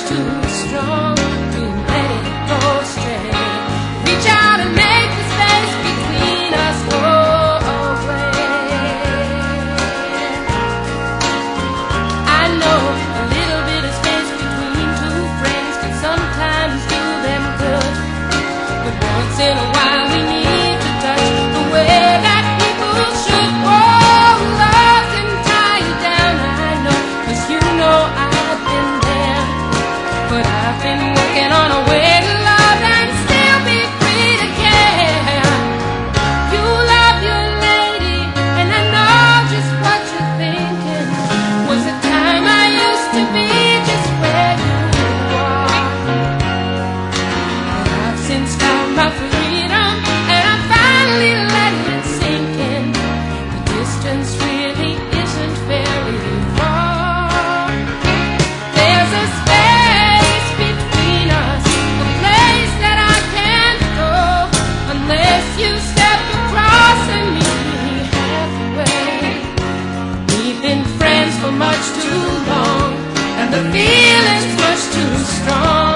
too strong to let it go astray. Reach out and make the space between us go away. I know a little bit of space between two friends can sometimes do them good, but once in a while we need to touch the way that people should. Oh, love can tie you down, I know, 'cause you know I've been there. But I've been working on a way to love and still be free to care. You love your lady, and I know just what you're thinking. Was the time I used to be just where you are. But I've since found my freedom, and I'm finally letting it sink in. The distance really isn't very far. There's a space between us, a place that I can't go unless you step across and meet me halfway. We've been friends for much too long, and the feeling's much too strong.